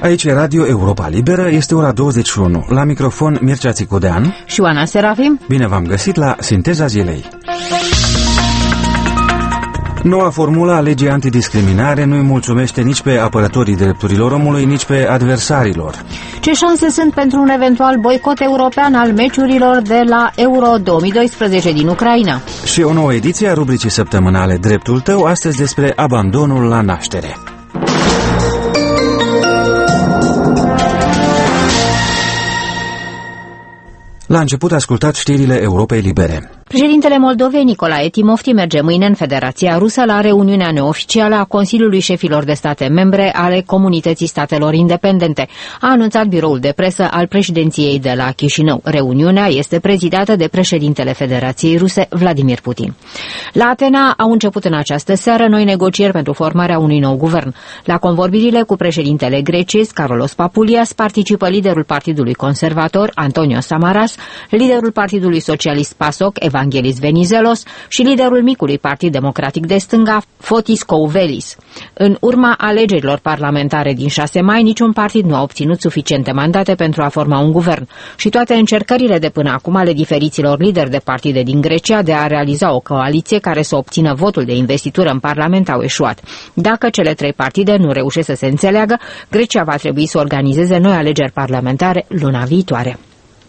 Aici e Radio Europa Liberă, este ora 21. La microfon Mircea Țicudean și Oana Serafim. Bine v-am găsit la Sinteza Zilei. Noua formulă a legii antidiscriminare nu îi mulțumește nici pe apărătorii drepturilor omului, nici pe adversarilor. Ce șanse sunt pentru un eventual boicot european al meciurilor de la Euro 2012 din Ucraina? Și o nouă ediție a rubricii săptămânale Dreptul Tău, astăzi despre abandonul la naștere. La început ascultați știrile Europei Libere. Președintele Moldovei, Nicolae Timofti, merge mâine în Federația Rusă la reuniunea neoficială a Consiliului Șefilor de State membre ale Comunității Statelor Independente, a anunțat biroul de presă al președinției de la Chișinău. Reuniunea este prezidată de președintele Federației Ruse, Vladimir Putin. La Atena au început în această seară noi negocieri pentru formarea unui nou guvern. La convorbirile cu președintele Greciei, Karolos Papoulias, participă liderul Partidului Conservator, Antonio Samaras, liderul Partidului Socialist PASOK, Evangelis Venizelos, și liderul micului Partid Democratic de Stânga, Fotis Kouvelis. În urma alegerilor parlamentare din 6 mai, niciun partid nu a obținut suficiente mandate pentru a forma un guvern și toate încercările de până acum ale diferiților lideri de partide din Grecia de a realiza o coaliție care să obțină votul de investitură în Parlament au eșuat. Dacă cele 3 partide nu reușesc să se înțeleagă, Grecia va trebui să organizeze noi alegeri parlamentare luna viitoare.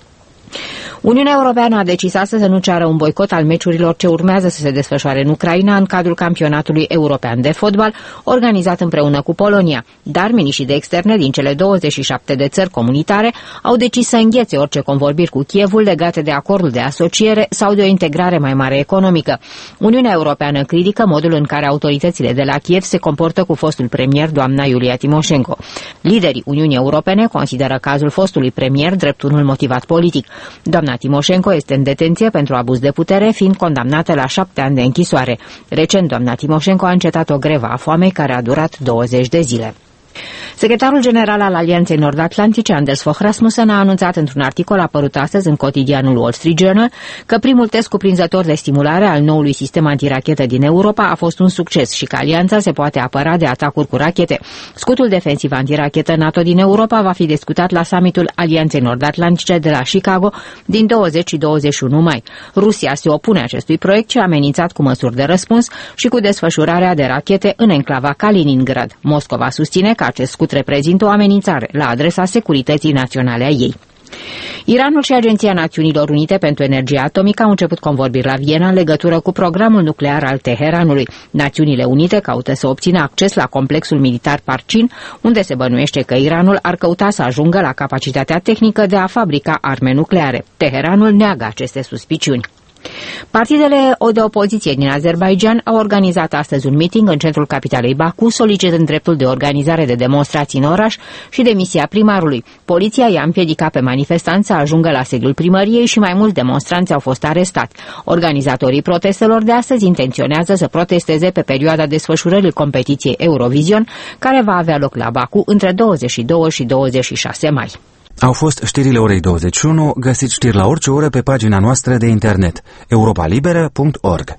Uniunea Europeană a decis astăzi să nu ceară un boicot al meciurilor ce urmează să se desfășoare în Ucraina în cadrul campionatului european de fotbal, organizat împreună cu Polonia. Dar miniștrii de externe din cele 27 de țări comunitare au decis să înghețe orice convorbiri cu Kievul legate de acordul de asociere sau de o integrare mai mare economică. Uniunea Europeană critică modul în care autoritățile de la Kiev se comportă cu fostul premier, doamna Iulia Timoșenko. Liderii Uniunii Europene consideră cazul fostului premier drept unul motivat politic. Doamna Timoșenko este în detenție pentru abuz de putere, fiind condamnată la 7 ani de închisoare. Recent, doamna Timoșenko a încetat o grevă a foamei care a durat 20 de zile. Secretarul general al Alianței Nord-Atlantice, Anders Fogh Rasmussen, a anunțat într-un articol apărut astăzi în cotidianul Wall Street Journal că primul test cuprinzător de stimulare al noului sistem antirachetă din Europa a fost un succes și că alianța se poate apăra de atacuri cu rachete. Scutul defensiv antirachetă NATO din Europa va fi discutat la summitul Alianței Nord-Atlantice de la Chicago din 20 și 21 mai. Rusia se opune acestui proiect și a amenințat cu măsuri de răspuns și cu desfășurarea de rachete în enclava Kaliningrad. Moscova susține că acest scut reprezintă o amenințare la adresa securității naționale a ei. Iranul și Agenția Națiunilor Unite pentru Energie Atomică au început convorbiri la Viena în legătură cu programul nuclear al Teheranului. Națiunile Unite caută să obțină acces la complexul militar Parchin, unde se bănuiește că Iranul ar căuta să ajungă la capacitatea tehnică de a fabrica arme nucleare. Teheranul neagă aceste suspiciuni. Partidele de opoziție din Azerbaidjan au organizat astăzi un meeting în centrul capitalei Baku, solicitând dreptul de organizare de demonstrații în oraș și demisia primarului. Poliția i-a împiedicat pe manifestanți să ajungă la sediul primăriei și mai mulți demonstranți au fost arestați. Organizatorii protestelor de astăzi intenționează să protesteze pe perioada desfășurării competiției Eurovision, care va avea loc la Baku între 22 și 26 mai. Au fost știrile orei 21, găsiți știri la orice oră pe pagina noastră de internet, europalibera.org.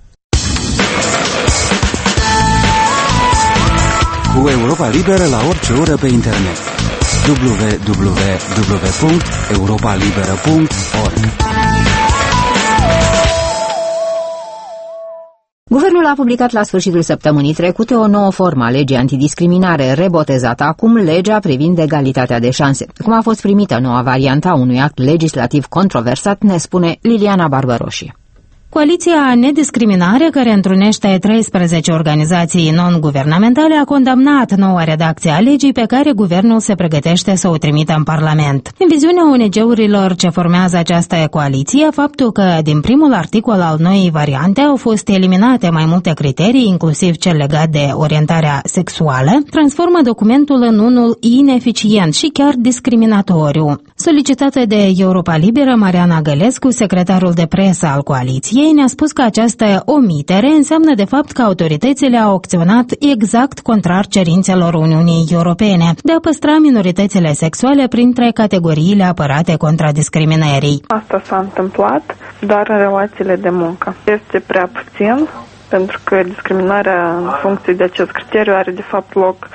Cu Europa Liberă la orice oră pe internet, www.europalibera.org. Guvernul a publicat la sfârșitul săptămânii trecute o nouă formă a legii antidiscriminare, rebotezată acum legea privind egalitatea de șanse. Cum a fost primită noua variantă a unui act legislativ controversat, ne spune Liliana Barbaroși. Coaliția Nediscriminare, care întrunește 13 organizații non-guvernamentale, a condamnat noua redacție a legii pe care guvernul se pregătește să o trimită în Parlament. În viziunea ONG-urilor ce formează această coaliție, faptul că din primul articol al noii variante au fost eliminate mai multe criterii, inclusiv cel legat de orientarea sexuală, transformă documentul în unul ineficient și chiar discriminatoriu. Solicitată de Europa Liberă, Mariana Gălescu, secretarul de presă al coaliției, ne-a spus că această omitere înseamnă de fapt că autoritățile au acționat exact contrar cerințelor Uniunii Europene de a păstra minoritățile sexuale printre categoriile apărate contra discriminării. Asta s-a întâmplat doar în relațiile de muncă. Este prea puțin, pentru că discriminarea în funcție de acest criteriu are de fapt loc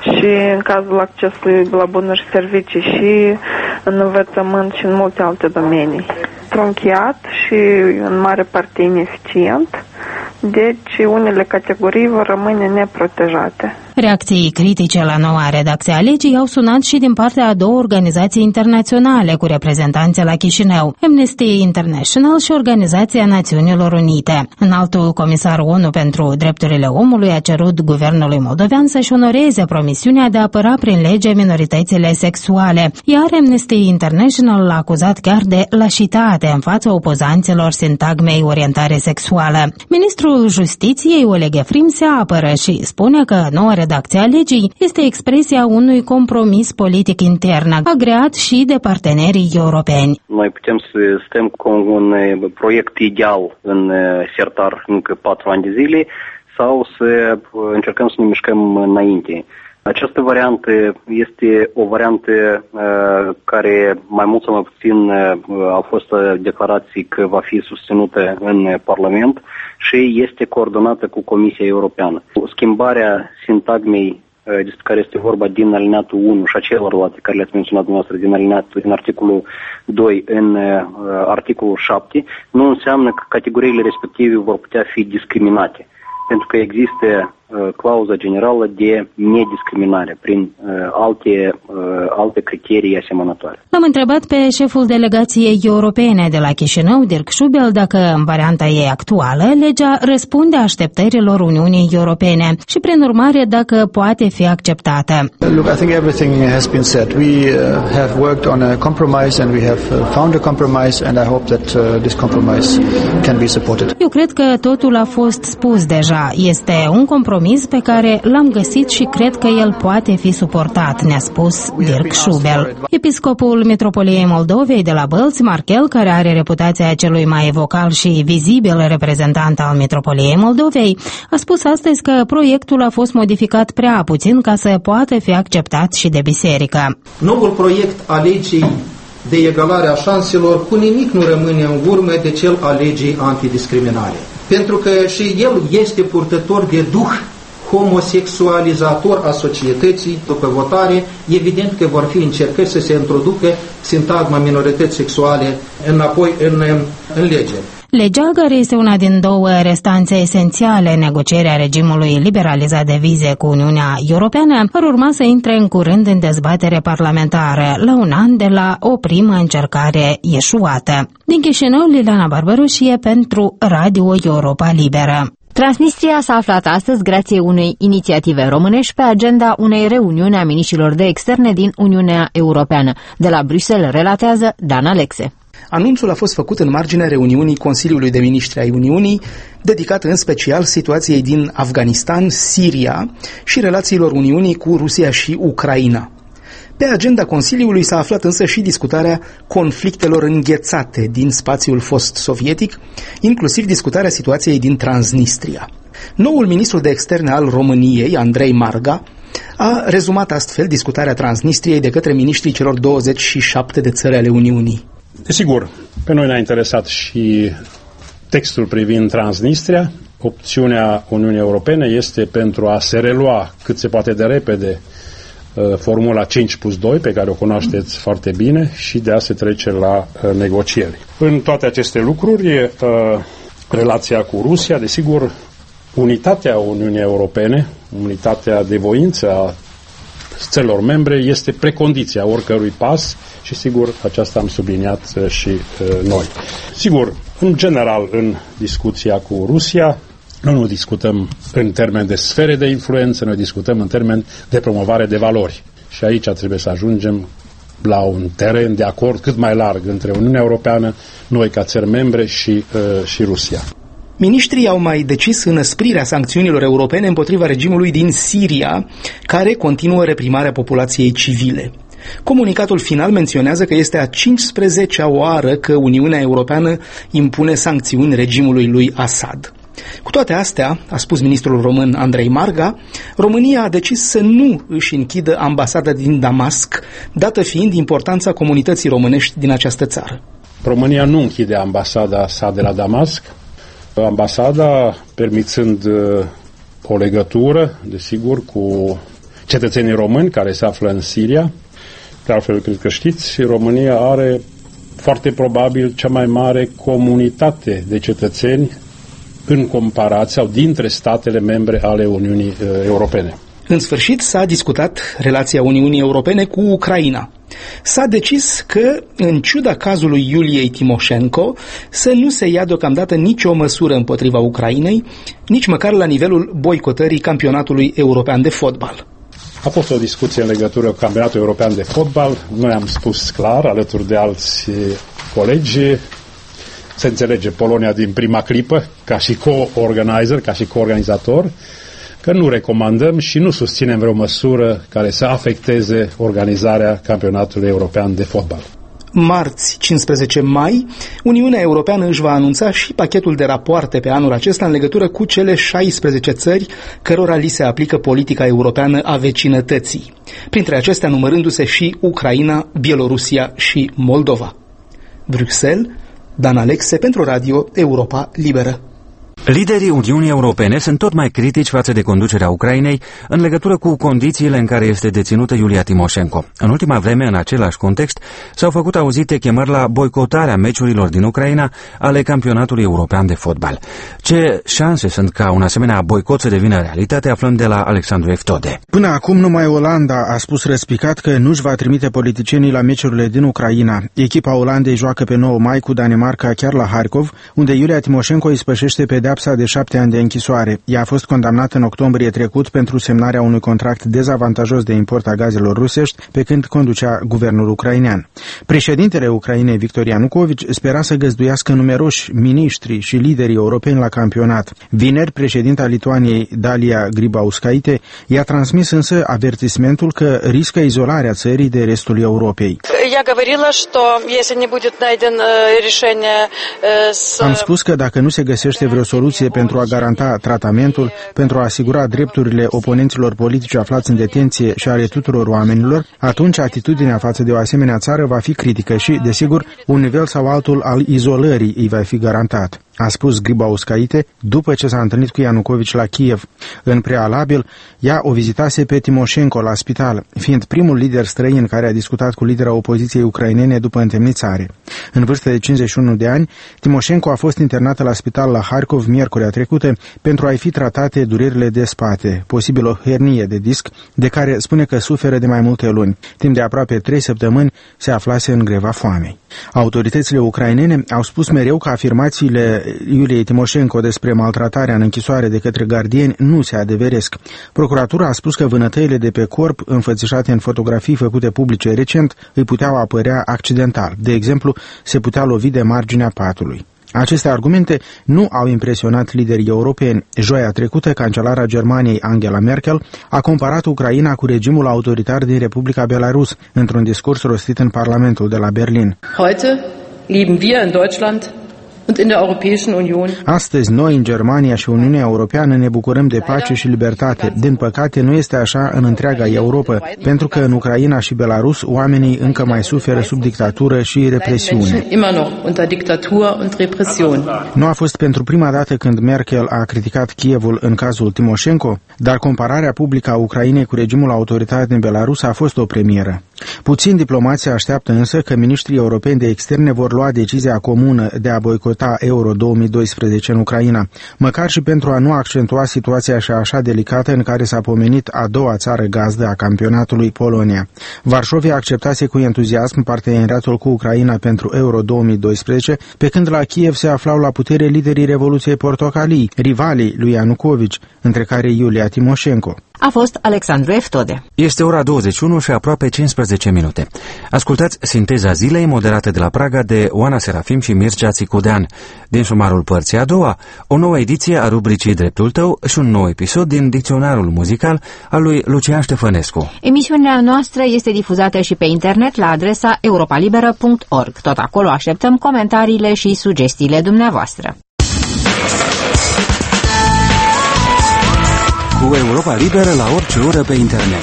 și în cazul accesului la bunuri și servicii și în învățământ și în multe alte domenii. Trunchiat și în mare parte ineficient, deci unele categorii vor rămâne neprotejate. Reacții critice la noua redacție a legii au sunat și din partea a două organizații internaționale cu reprezentanțe la Chișinău, Amnesty International și Organizația Națiunilor Unite. Înaltul comisar ONU pentru drepturile omului a cerut guvernului moldovean să-și onoreze promisiunea de a apăra prin lege minoritățile sexuale, iar Amnesty International l-a acuzat chiar de lașitate în fața opozanților sintagmei orientare sexuală. Ministrul Justiției, Oleg Efrim, se apără și spune că noua redacția legii este expresia unui compromis politic intern, agreat și de partenerii europeni. Noi putem să stăm cu un proiect ideal în sertar încă 4 ani de zile sau să încercăm să ne mișcăm înainte. Această variantă este o variantă care mai mult sau mai puțin au fost declarații că va fi susținută în Parlament și este coordonată cu Comisia Europeană. Schimbarea sintagmei despre care este vorba din alineatul 1 și a celorlalte care le-ați menționat dumneavoastră din articolul 2 în articolul 7 nu înseamnă că categoriile respective vor putea fi discriminate, pentru că există clauza generală de nediscriminare prin alte criterii asemănătoare. L-am întrebat pe șeful delegației europene de la Chișinău, Dirk Schubel, dacă în varianta ei actuală legea răspunde așteptărilor Uniunii Europene și, prin urmare, dacă poate fi acceptată. Look, I think everything has been said. We have worked on a compromise and we have found a compromise and I hope that this compromise can be supported. Eu cred că totul a fost spus deja. Este un compromis pe care l-am găsit și cred că el poate fi suportat, ne-a spus Dirk Schubel. Episcopul Metropoliei Moldovei de la Bălți, Marchel, care are reputația celui mai vocal și vizibil reprezentant al Metropoliei Moldovei, a spus astăzi că proiectul a fost modificat prea puțin ca să poată fi acceptat și de biserică. Noul proiect a legii de egalare a șanselor cu nimic nu rămâne în urmă de cel al legii antidiscriminare. Pentru că și el este purtător de duh homosexualizator a societății. După votare, evident că vor fi încercări să se introducă sintagma minorități sexuale înapoi în lege. Legea, care este una din două restanțe esențiale în negocierea regimului liberalizat de vize cu Uniunea Europeană, ar urma să intre în curând în dezbatere parlamentară, la un an de la o primă încercare eșuată. Din Chișinău, Liliana Barbaroșie pentru Radio Europa Liberă. Transnistria s-a aflat astăzi grație unei inițiative românești pe agenda unei reuniuni a miniștrilor de externe din Uniunea Europeană. De la Bruxelles relatează Dan Alexe. Anunțul a fost făcut în marginea reuniunii Consiliului de Miniștri ai Uniunii, dedicat în special situației din Afganistan, Siria și relațiilor Uniunii cu Rusia și Ucraina. Pe agenda Consiliului s-a aflat însă și discutarea conflictelor înghețate din spațiul fost sovietic, inclusiv discutarea situației din Transnistria. Noul ministru de externe al României, Andrei Marga, a rezumat astfel discutarea Transnistriei de către miniștrii celor 27 de țări ale Uniunii. Desigur, pe noi ne-a interesat și textul privind Transnistria. Opțiunea Uniunii Europene este pentru a se relua cât se poate de repede formula 5+2, pe care o cunoașteți foarte bine, și de a se trece la negocieri. În toate aceste lucruri, relația cu Rusia, desigur, unitatea Uniunii Europene, unitatea de voință a țărilor membre este precondiția oricărui pas și, sigur, aceasta am subliniat și noi. Sigur, în general, în discuția cu Rusia, nu discutăm în termen de sfere de influență, noi discutăm în termen de promovare de valori. Și aici trebuie să ajungem la un teren de acord cât mai larg între Uniunea Europeană, noi ca țări membre și Rusia. Miniștrii au mai decis înăsprirea sancțiunilor europene împotriva regimului din Siria, care continuă reprimarea populației civile. Comunicatul final menționează că este a 15-a oară că Uniunea Europeană impune sancțiuni regimului lui Assad. Cu toate astea, a spus ministrul român Andrei Marga, România a decis să nu își închidă ambasada din Damasc, dată fiind importanța comunității românești din această țară. România nu închide ambasada sa de la Damasc, ambasada permițând o legătură, desigur, cu cetățenii români care se află în Siria. De altfel, cred că știți, România are foarte probabil cea mai mare comunitate de cetățeni în comparație sau dintre statele membre ale Uniunii Europene. În sfârșit, s-a discutat relația Uniunii Europene cu Ucraina. S-a decis că, în ciuda cazului Iuliei Timoșenko, să nu se ia deocamdată nicio măsură împotriva Ucrainei, nici măcar la nivelul boicotării campionatului european de fotbal. A fost o discuție în legătură cu campionatul european de fotbal. Noi am spus clar, alături de alți colegi, se înțelege Polonia din prima clipă, ca și co-organizer, ca și co-organizator, că nu recomandăm și nu susținem vreo măsură care să afecteze organizarea campionatului european de fotbal. Marți, 15 mai, Uniunea Europeană își va anunța și pachetul de rapoarte pe anul acesta în legătură cu cele 16 țări cărora li se aplică politica europeană a vecinătății, printre acestea numărându-se și Ucraina, Bielorusia și Moldova. Bruxelles, Dan Alexe pentru Radio Europa Liberă. Liderii Uniunii Europene sunt tot mai critici față de conducerea Ucrainei în legătură cu condițiile în care este deținută Iulia Timoșenko. În ultima vreme, în același context, s-au făcut auzite chemări la boicotarea meciurilor din Ucraina ale campionatului european de fotbal. Ce șanse sunt ca un asemenea boicot să devină realitate, aflăm de la Alexandru Eftode. Până acum, numai Olanda a spus răspicat că nu-și va trimite politicienii la meciurile din Ucraina. Echipa Olandei joacă pe 9 mai cu Danemarca chiar la Harkov, unde Iulia Timoșenko îi spășește pedeapsa de 7 ani de închisoare. Ea a fost condamnată în octombrie trecut pentru semnarea unui contract dezavantajos de import a gazelor rusești, pe când conducea guvernul ucrainean. Președintele Ucrainei, Viktor Ianukovici, spera să găzduiască numeroși miniștri și liderii europeni la campionat. Vineri, președinta Lituaniei, Dalia Grybauskaite, i-a transmis însă avertismentul că riscă izolarea țării de restul Europei. Am spus că dacă nu se găsește vreo soluție pentru a garanta tratamentul, pentru a asigura drepturile oponenților politici aflați în detenție și ale tuturor oamenilor, atunci atitudinea față de o asemenea țară va fi critică și, desigur, un nivel sau altul al izolării îi va fi garantat, a spus Grybauskaite după ce s-a întâlnit cu Ianukovici la Kiev. În prealabil, ea o vizitase pe Timoșenko la spital, fiind primul lider străin care a discutat cu lidera opoziției ucrainene după întemnițare. În vârstă de 51 de ani, Timoșenko a fost internată la spital la Harkov miercurea trecută pentru a-i fi tratate durerile de spate, posibil o hernie de disc, de care spune că suferă de mai multe luni. Timp de aproape 3 săptămâni se aflase în greva foamei. Autoritățile ucrainene au spus mereu că afirmațiile Iuliei Timoșenko despre maltratarea în închisoare de către gardieni nu se adeveresc. Procuratura a spus că vânătăile de pe corp, înfățișate în fotografii făcute publice recent, îi puteau apărea accidental. De exemplu, se putea lovi de marginea patului. Aceste argumente nu au impresionat liderii europeni. Joia trecută, cancelara Germaniei Angela Merkel a comparat Ucraina cu regimul autoritar din Republica Belarus într-un discurs rostit în Parlamentul de la Berlin. Heute leben wir in Deutschland und in der Europäischen Union. Astăzi, noi în Germania și Uniunea Europeană ne bucurăm de pace și libertate. Din păcate, nu este așa în întreaga Europa, pentru că în Ucraina și Belarus oamenii încă mai suferă sub dictatură și represiune. Nu a fost pentru prima dată când Merkel a criticat Kievul în cazul Timoșenko, dar compararea publică a Ucrainei cu regimul autoritar din Belarus a fost o premieră. Puțini diplomații așteaptă însă că miniștrii europeni de externe vor lua decizia comună de a boicota Euro 2012 în Ucraina, măcar și pentru a nu accentua situația așa delicată în care s-a pomenit a doua țară gazdă a campionatului, Polonia. Varșovia acceptase cu entuziasm parteneriatul cu Ucraina pentru Euro 2012, pe când la Kiev se aflau la putere liderii Revoluției Portocalii, rivalii lui Ianukovici, între care Iulia Timoșenko. A fost Alexandru Eftode. Este ora 21 și aproape 15 minute. Ascultați Sinteza Zilei, moderată de la Praga de Oana Serafim și Mircea Țicudean. Din sumarul părții a doua, o nouă ediție a rubricii Dreptul Tău și un nou episod din dicționarul muzical al lui Lucian Ștefănescu. Emisiunea noastră este difuzată și pe internet la adresa europalibera.org. Tot acolo așteptăm comentariile și sugestiile dumneavoastră. Cu Europa Liberă la orice oră pe internet.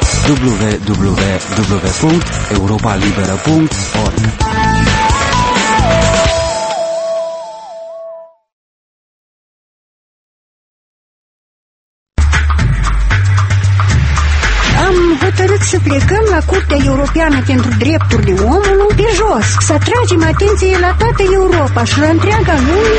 www.europalibera.org decât să plecăm la Curtea Europeană pentru Drepturile Omului pe jos, să atragem atenție la toată Europa și la întreaga lume.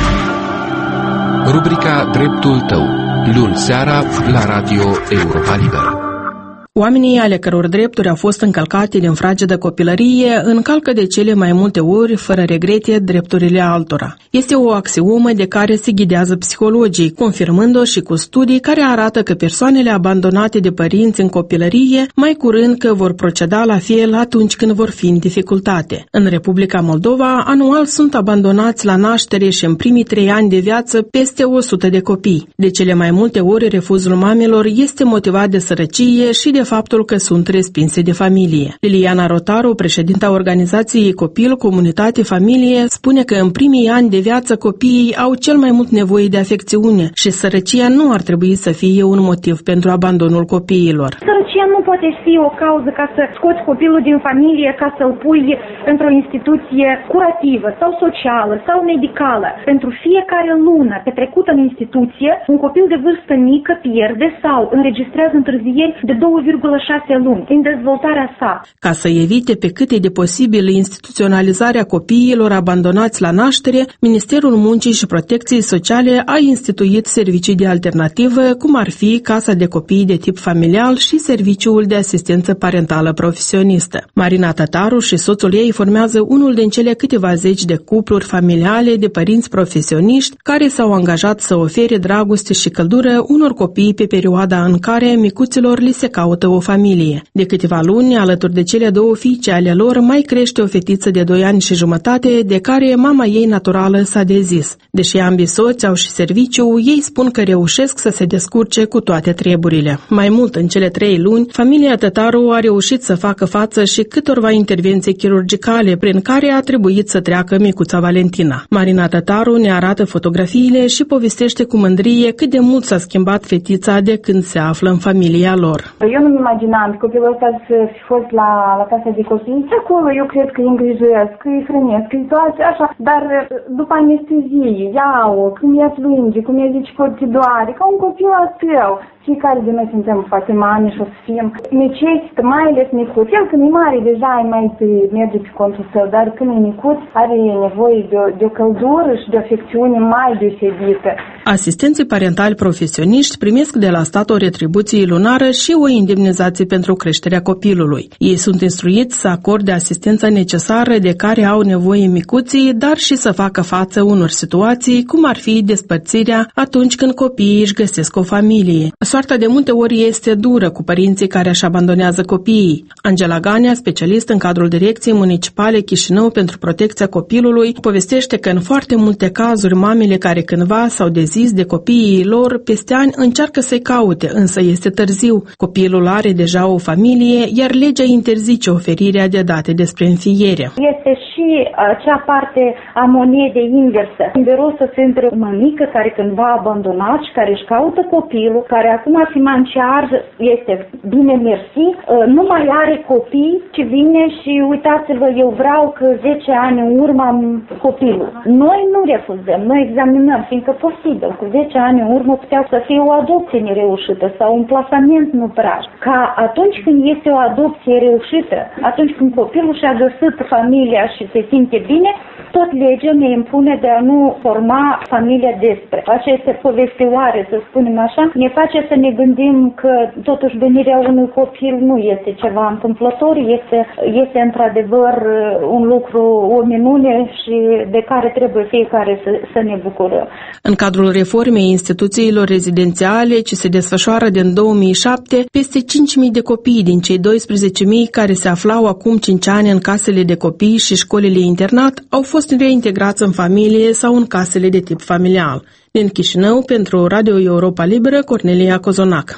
Rubrica Dreptul tău, luni seara la Radio Europa Liberă. Oamenii ale căror drepturi au fost încălcate din fragedă copilărie încalcă de cele mai multe ori, fără regrete, drepturile altora. Este o axiomă de care se ghidează psihologii, confirmând-o și cu studii care arată că persoanele abandonate de părinți în copilărie mai curând că vor proceda la fel atunci când vor fi în dificultate. În Republica Moldova, anual sunt abandonați la naștere și în primii 3 ani de viață peste 100 de copii. De cele mai multe ori, refuzul mamelor este motivat de sărăcie și de faptul că sunt respinse de familie. Liliana Rotaru, președinta organizației Copil, Comunitate, Familie, spune că în primii ani de viață copiii au cel mai mult nevoie de afecțiune și sărăcia nu ar trebui să fie un motiv pentru abandonul copiilor. Sărăcia nu poate fi o cauză ca să scoți copilul din familie, ca să-l pui într-o instituție curativă sau socială sau medicală. Pentru fiecare lună petrecută în instituție, un copil de vârstă mică pierde sau înregistrează întârzieri de 2,6 luni în dezvoltarea sa. Ca să evite pe cât e de posibil instituționalizarea copiilor abandonați la naștere, Ministerul Muncii și Protecției Sociale a instituit servicii de alternativă, cum ar fi Casa de Copii de tip familial și Serviciul de Asistență Parentală Profesionistă. Marina Tătaru și soțul ei formează unul din cele câteva zeci de cupluri familiale de părinți profesioniști care s-au angajat să ofere dragoste și căldură unor copii pe perioada în care micuților li se caută o familie. De câteva luni, alături de cele 2 fiice ale lor, mai crește o fetiță de 2 ani și jumătate, de care mama ei naturală s-a dezis. Deși ambii soți au și serviciu, ei spun că reușesc să se descurce cu toate treburile. Mai mult, în cele 3 luni, familia Tătaru a reușit să facă față și câtorva intervenții chirurgicale, prin care a trebuit să treacă micuța Valentina. Marina Tătaru ne arată fotografiile și povestește cu mândrie cât de mult s-a schimbat fetița de când se află în familia lor. Eu nu-mi imaginam că copilul ăsta să fi fost la casa de copii. Acolo eu cred că îi îngrijesc, că îi hrănesc, că îi toate așa. Dar după anestezie, iau, cum ea plânge, cum ea zice că te doare, ca un copil al tău. Fiecare de noi suntem foarte mami și o să fim. Necesită, mai ales micuț. El când e mare deja mai merge pe contul său, dar când e micuț are nevoie de o căldură și de o afecțiune mai deosebită. Asistenții parentali profesioniști primesc de la stat o retribuție lunară și o indemnizație pentru creșterea copilului. Ei sunt instruiți să acorde asistența necesară de care au nevoie micuții, dar și să facă față unor situații, cum ar fi despărțirea atunci când copiii își găsesc o familie. Soarta de multe ori este dură cu părinții care își abandonează copiii. Angela Ganea, specialist în cadrul Direcției Municipale Chișinău pentru Protecția Copilului, povestește că în foarte multe cazuri mamele care cândva s-au dezis de copiii lor peste ani încearcă să-i caute, însă este târziu. Copilul are deja o familie, iar legea interzice oferirea de date despre înfiere. Este și acea parte a monedei inversă. Inversă se între o mămică care cândva a abandonat și care își caută copilul, care acum financiar este bine mersi, nu mai are copii, ci vine și uitați-vă, eu vreau că 10 ani în urmă am copilul. Noi nu refuzăm, noi examinăm, fiindcă posibil, cu 10 ani în urmă putea să fie o adopție nereușită sau un plasament nu praj. Ca atunci când este o adopție reușită, atunci când copilul și-a găsit familia și se simte bine, tot legea ne impune de a nu forma familia despre. Aceste povestioare, să spunem așa, ne face să ne gândim că totuși venirea unui copil nu este ceva întâmplător, este într-adevăr un lucru, o minune și de care trebuie fiecare să ne bucurăm. În cadrul reformei instituțiilor rezidențiale ce se desfășoară din 2007, peste 5.000 de copii din cei 12.000 care se aflau acum 5 ani în casele de copii și școlile internat au fost reintegrați în familie sau în casele de tip familial. Din Chișinău, pentru Radio Europa Liberă, Cornelia Cozonac.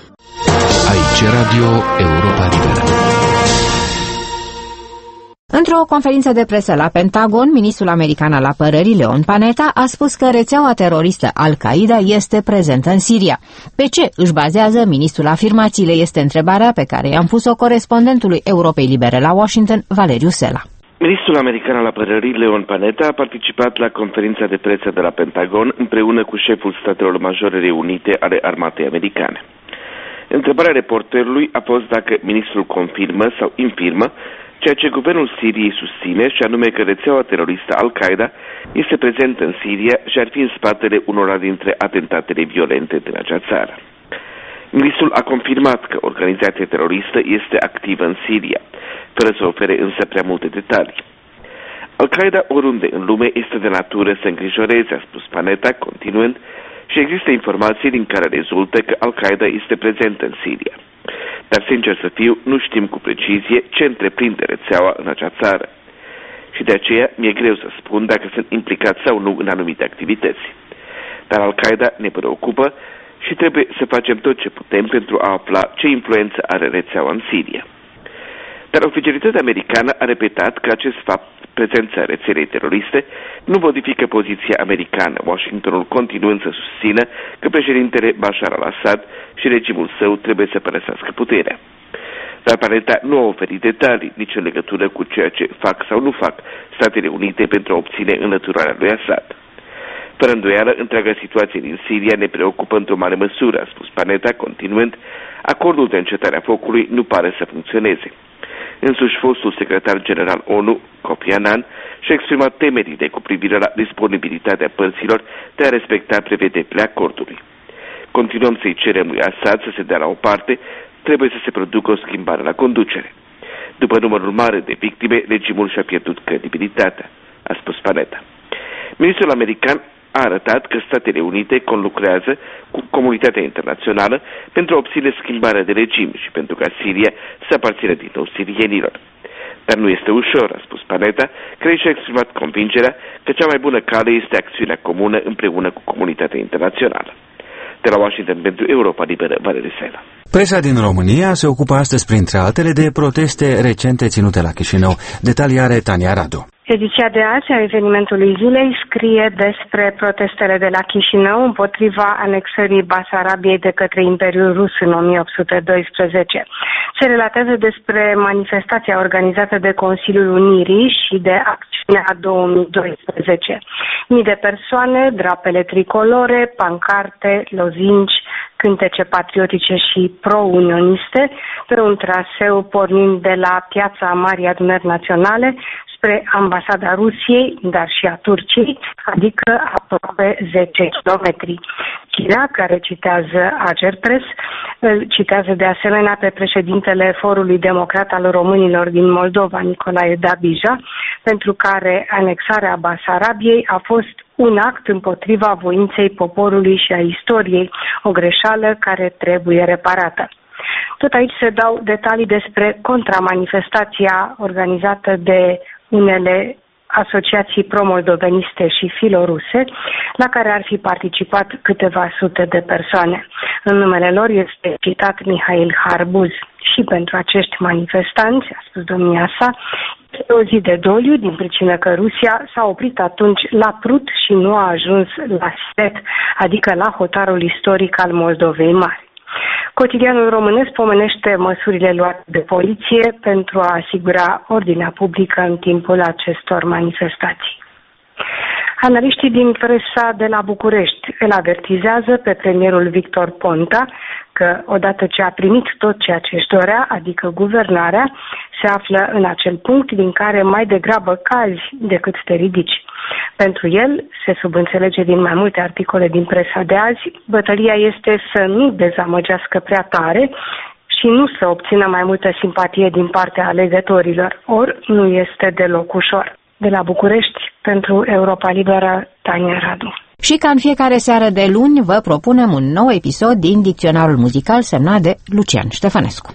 Aici Radio Europa Liberă. Într-o conferință de presă la Pentagon, ministrul american al apărării Leon Panetta a spus că rețeaua teroristă Al-Qaeda este prezentă în Siria. Pe ce își bazează ministrul afirmațiile este întrebarea pe care i-am pus-o corespondentului Europei Libere la Washington, Valeriu Sela. Ministrul american al apărării Leon Panetta a participat la conferința de presă de la Pentagon împreună cu șeful Statelor Majore Reunite ale Armatei Americane. Întrebarea reporterului a fost dacă ministrul confirmă sau infirmă ceea ce guvernul Siriei susține, și anume că rețeaua teroristă Al-Qaeda este prezentă în Siria și ar fi în spatele unora dintre atentatele violente din acea țară. Ministrul a confirmat că organizația teroristă este activă în Siria, fără să ofere însă prea multe detalii. Al-Qaeda oriunde în lume este de natură să îngrijoreze, a spus Panetta, continuând, și există informații din care rezultă că Al-Qaeda este prezentă în Siria. Dar, sincer să fiu, nu știm cu precizie ce întreprinde rețeaua în acea țară. Și de aceea mi-e greu să spun dacă sunt implicați sau nu în anumite activități. Dar Al-Qaeda ne preocupă și trebuie să facem tot ce putem pentru a afla ce influență are rețeaua în Siria. Dar oficialitatea americană a repetat că acest fapt, prezența rețelei teroriste, nu modifică poziția americană, Washingtonul continuând să susțină că președintele Bashar al-Assad și regimul său trebuie să părăsească puterea. Dar Panetta nu a oferit detalii nici în legătură cu ceea ce fac sau nu fac Statele Unite pentru a obține înlăturarea lui Assad. Fără îndoială, întreaga situație din Siria ne preocupă într-o mare măsură, a spus Panetta, continuând, acordul de încetare a focului nu pare să funcționeze. Însuși fostul secretar general ONU, Kofi Annan, și-a exprimat temerile cu privire la disponibilitatea părților de a respecta prevederile acordului. Continuăm să-i cerem lui Assad să se dea la o parte, trebuie să se producă o schimbare la conducere. După numărul mare de victime, regimul și-a pierdut credibilitatea, a spus Panetta. Ministrul american a arătat că Statele Unite conlucrează cu comunitatea internațională pentru a obține schimbarea de regim și pentru ca Siria să aparțină din nou sirienilor. Dar nu este ușor, a spus Panetta, care și-a exprimat convingerea că cea mai bună cale este acțiunea comună împreună cu comunitatea internațională. De la Washington pentru Europa Liberă, Valerii Sela. Presa din România se ocupă astăzi, printre altele, de proteste recente ținute la Chișinău. Detalii are Tania Radu. Ediția de azi a evenimentului zilei scrie despre protestele de la Chișinău împotriva anexării Basarabiei de către Imperiul Rus în 1812. Se relatează despre manifestația organizată de Consiliul Unirii și de acțiunea 2012. Mii de persoane, drapele tricolore, pancarte, lozinci, cântece patriotice și pro-unioniste, pe un traseu pornind de la Piața Marii Adunări Naționale spre Ambasada Rusiei, dar și a Turciei, adică aproape 10 kilometri. China, care citează Agerpres, îl citează de asemenea pe președintele Forului Democrat al Românilor din Moldova, Nicolae Dabija, pentru care anexarea Basarabiei a fost un act împotriva voinței poporului și a istoriei, o greșeală care trebuie reparată. Tot aici se dau detalii despre contramanifestația organizată de unele asociații pro-moldoveniste și filoruse, la care ar fi participat câteva sute de persoane. În numele lor este citat Mihail Harbuz. Și pentru acești manifestanți, a spus domnia sa, este o zi de doliu din pricină că Rusia s-a oprit atunci la Prut și nu a ajuns la Siret, adică la hotarul istoric al Moldovei Mari. Cotidianul românesc pomenește măsurile luate de poliție pentru a asigura ordinea publică în timpul acestor manifestații. Analiștii din presa de la București îl avertizează pe premierul Victor Ponta că, odată ce a primit tot ceea ce își dorea, adică guvernarea, se află în acel punct din care mai degrabă cazi decât te ridici. Pentru el, se subînțelege din mai multe articole din presa de azi, bătălia este să nu dezamăgească prea tare și nu să obțină mai multă simpatie din partea alegătorilor, ori nu este deloc ușor. De la București, pentru Europa Liberă, Tania Radu. Și ca în fiecare seară de luni, vă propunem un nou episod din Dicționarul Muzical semnat de Lucian Ștefănescu.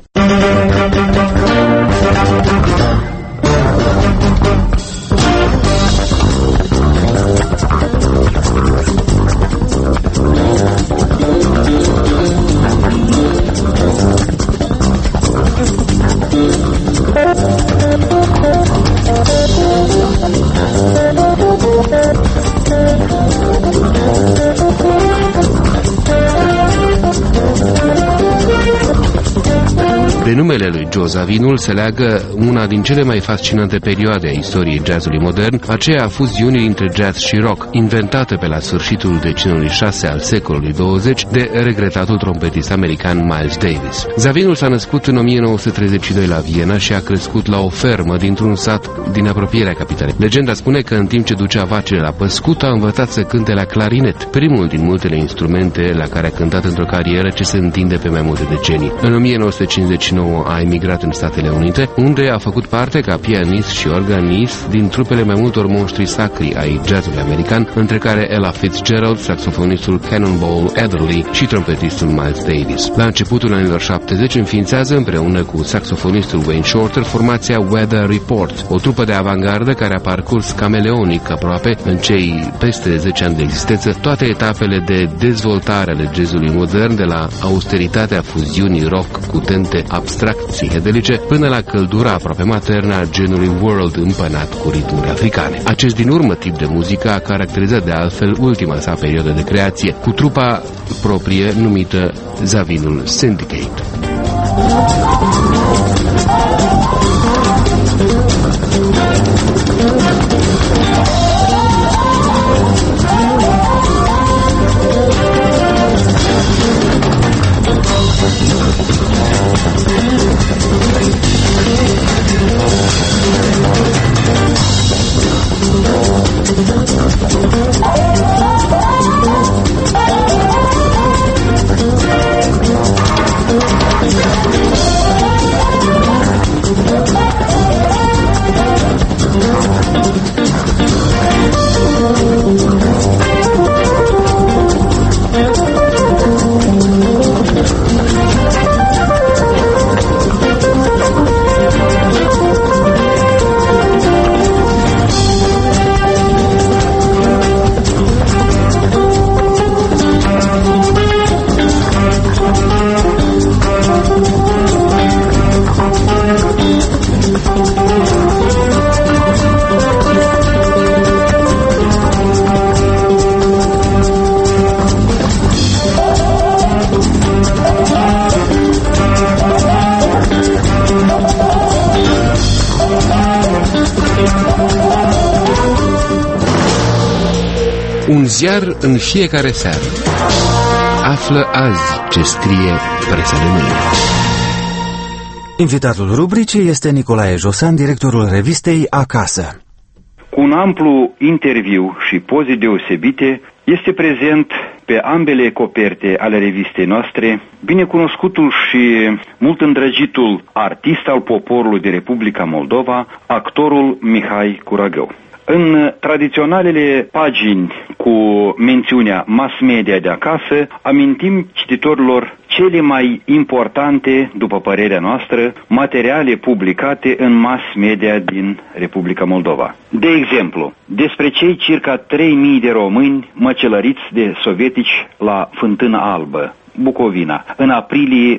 Pe numele numele lui Joe Zawinul se leagă una din cele mai fascinante perioade a istoriei jazzului modern, aceea a fuziunii între jazz și rock, inventată pe la sfârșitul decenului 6 al secolului 20 de regretatul trompetist american Miles Davis. Zawinul s-a născut în 1932 la Viena și a crescut la o fermă dintr-un sat din apropierea capitalei. Legenda spune că în timp ce ducea vacile la păscut, a învățat să cânte la clarinet, primul din multele instrumente la care a cântat într-o carieră ce se întinde pe mai multe decenii. În 1959 a emigrat în Statele Unite, unde a făcut parte ca pianist și organist din trupele mai multor monștri sacri ai jazzului american, între care Ella Fitzgerald, saxofonistul Cannonball Adderley și trompetistul Miles Davis. La începutul anilor 70 înființează împreună cu saxofonistul Wayne Shorter formația Weather Report, o trupă de avangardă care a parcurs cameleonic aproape în cei peste 10 ani de existență toate etapele de dezvoltare ale jazzului modern, de la austeritatea fuziunii rock cu tente abstract-psihedelice până la căldura aproape maternă a genului world împănat cu ritmuri africane. Acest din urmă tip de muzică a caracterizat de altfel ultima sa perioadă de creație, cu trupa proprie numită Zawinul Syndicate. Un ziar în fiecare seară. Află azi ce scrie presa de mâine. Invitatul rubricii este Nicolae Josan, directorul revistei Acasă. Cu un amplu interviu și poze deosebite, este prezent pe ambele coperte ale revistei noastre binecunoscutul și mult îndrăgitul artist al poporului de Republica Moldova, actorul Mihai Curagău. În tradiționalele pagini cu mențiunea mass media de acasă, amintim cititorilor cele mai importante, după părerea noastră, materiale publicate în mass media din Republica Moldova. De exemplu, despre cei circa 3.000 de români măcelăriți de sovietici la Fântâna Albă, Bucovina, în aprilie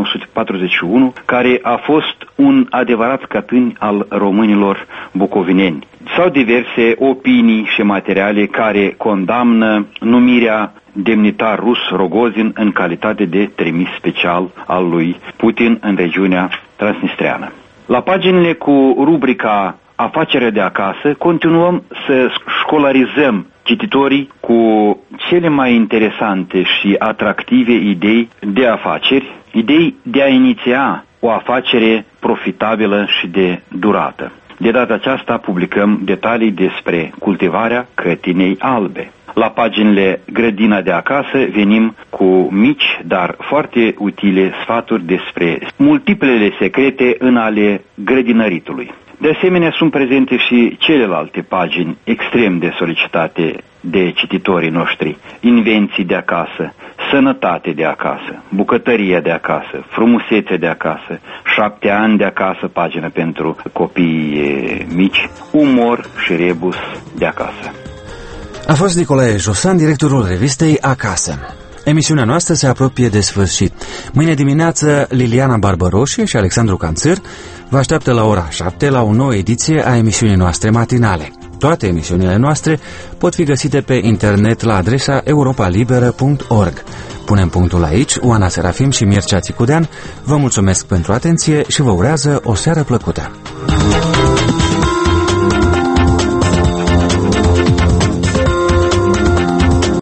1941, care a fost un adevărat cătân al românilor bucovineni. Sau diverse opinii și materiale care condamnă numirea demnitar rus Rogozin în calitate de trimis special al lui Putin în regiunea transnistreană. La paginile cu rubrica Afacerea de acasă continuăm să școlarizăm cititorii cu cele mai interesante și atractive idei de afaceri, idei de a iniția o afacere profitabilă și de durată. De data aceasta publicăm detalii despre cultivarea cătinei albe. La paginile Grădina de acasă venim cu mici, dar foarte utile sfaturi despre multiplele secrete în ale grădinăritului. De asemenea, sunt prezente și celelalte pagini extrem de solicitate de cititorii noștri: invenții de acasă, sănătate de acasă, bucătărie de acasă, frumusețe de acasă, 7 ani de acasă, pagină pentru copii mici, umor și rebus de acasă. A fost Nicolae Josan, directorul revistei Acasă. Emisiunea noastră se apropie de sfârșit. Mâine dimineață Liliana Barbăroșie și Alexandru Canțăr vă așteaptă la ora 7 la o nouă ediție a emisiunii noastre matinale. Toate emisiunile noastre pot fi găsite pe internet la adresa europalibera.org. Punem punctul aici. Oana Serafim și Mircea Țicudean vă mulțumesc pentru atenție și vă urează o seară plăcută.